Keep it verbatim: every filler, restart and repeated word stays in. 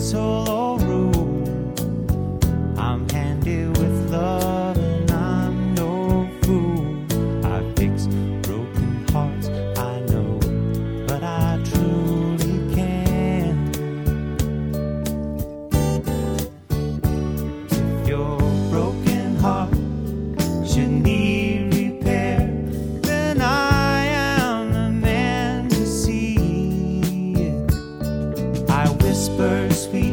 solo room. I'm handy with love and I'm no fool. I fix broken hearts, I know, but I truly can. If your broken heart should need repair, then I am the man to see it. I whisper sweet